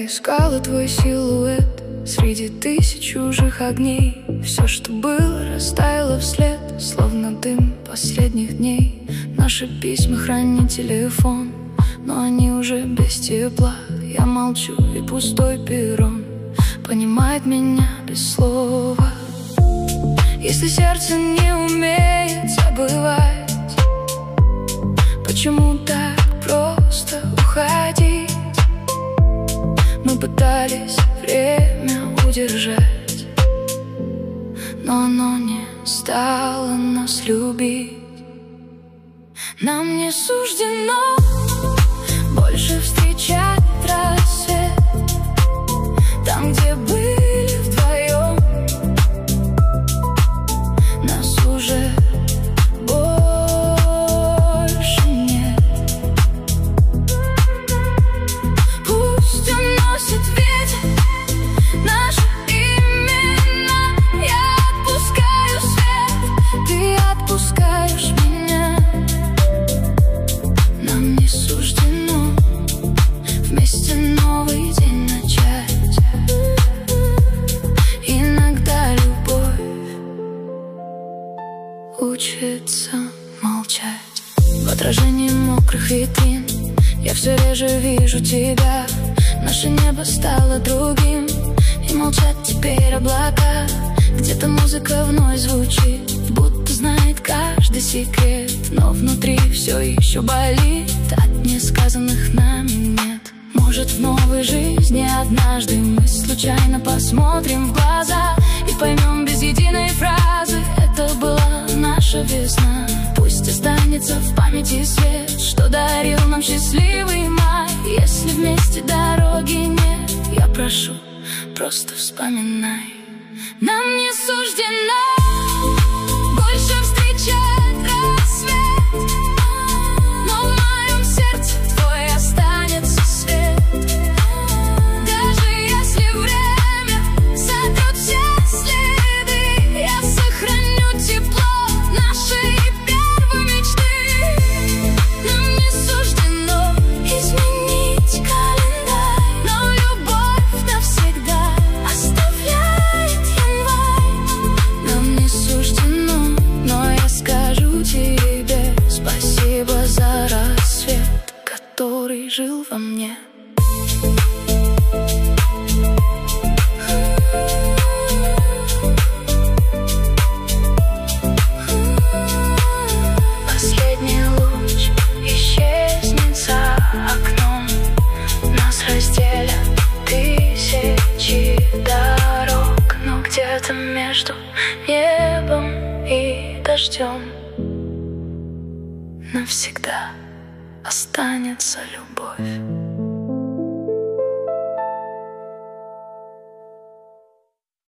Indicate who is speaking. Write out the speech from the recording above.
Speaker 1: Я искала твой силуэт среди тысяч чужих огней. Все, что было, растаяло вслед, словно дым последних дней. Наши письма хранит телефон, но они уже без тепла. Я молчу, и пустой перрон понимает меня без слова. Если сердце не умеет забывать, почему так просто уходить? Мы пытались время удержать, но оно не стало нас любить. Нам не суждено больше встречать рассвет там, где были вдвоем. Нас уже больше нет. Пусть уносит ветер наши имена. Я отпускаю свет, ты отпускаешь меня. Нам не суждено вместе новый день начать. Иногда любовь учится молчать. В отражении мокрых витрин я все реже вижу тебя. Наше небо стало другим, и молчат теперь облака. Где-то музыка вновь звучит, будто знает каждый секрет, но внутри все еще болит от несказанных нами нет. Может, в новой жизни однажды мы случайно посмотрим в глаза и поймем без единой фразы: это была наша весна. Пусть останется в памяти свет, что дарил нам счастливый май. Если вместе дороги нет, я прошу, просто вспоминай. Нам не суждено больше встречать рассвет, но в моем сердце твой останется свет. Даже если время сотрет все следы, я сохраню тепло нашей первой мечты. Нам не суждено изменить календарь, но любовь навсегда оставляет январь. Нам не суждено, но я скажу тебе спасибо за рассвет, который жил во мне. Последний луч исчезнет за окном, нас разделят тысячи дорог, но где-то между небом и дождем навсегда останется любовь.